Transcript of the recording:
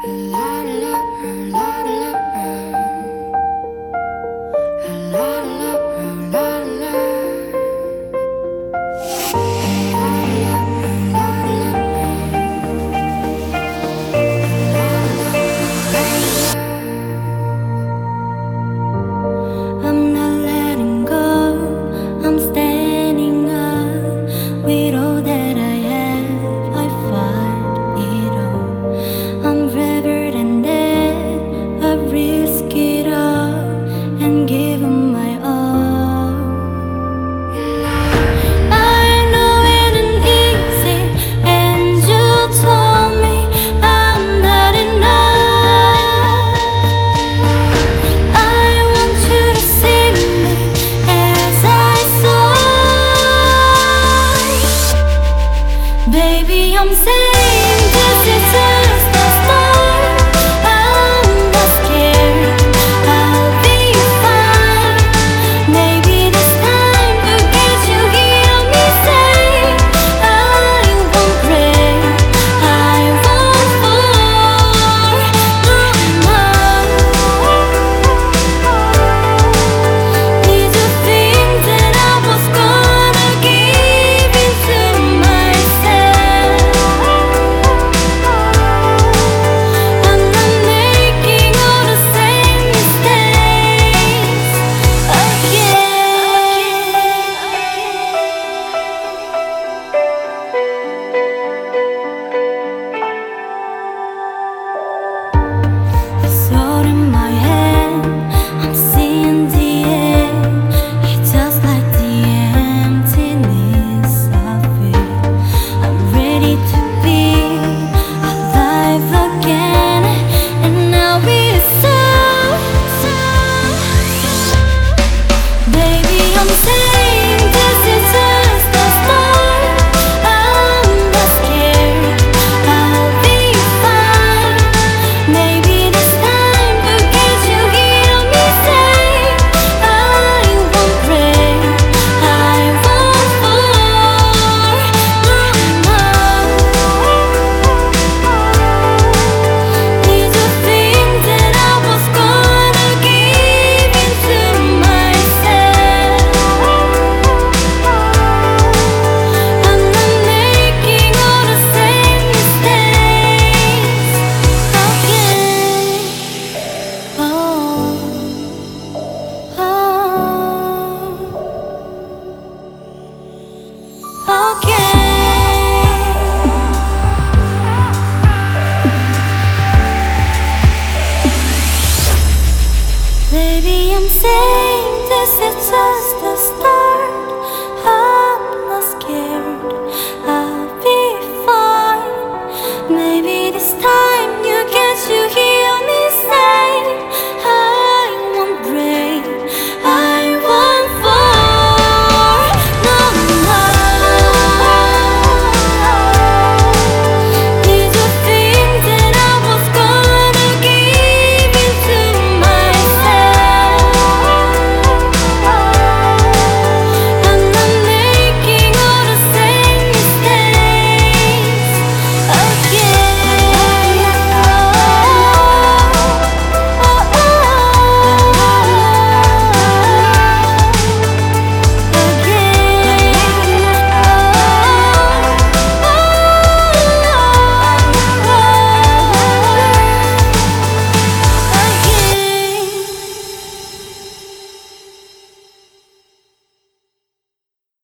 I'm not letting go, I'm standing up. With all that I have, I fight it all. I'm braver than that, I risk it all and give 'em my all. I know it ain't easy, and you told me I'm not enough. I want you to see me as I saw. Baby, I'm saying this is just the start. I'm not scared, I'll be fine. Maybe this time will get you hear me say, I won't break, I won't fall. These are things that I was gonna give into myself. I'm not making all the same mistakes again. Sword in my hand, I'm seeing the end. It's just like the emptiness I feel. I'm ready to be alive again, and now it's so. Baby, I'm saying this is just the start. I'm not scared, I'll be fine. Maybe this time will get you hear me say, I won't break, I won't fall. These are things that I was gonna give into myself. I'm not making all the same mistakes again. Baby, I'm saying this is just the start.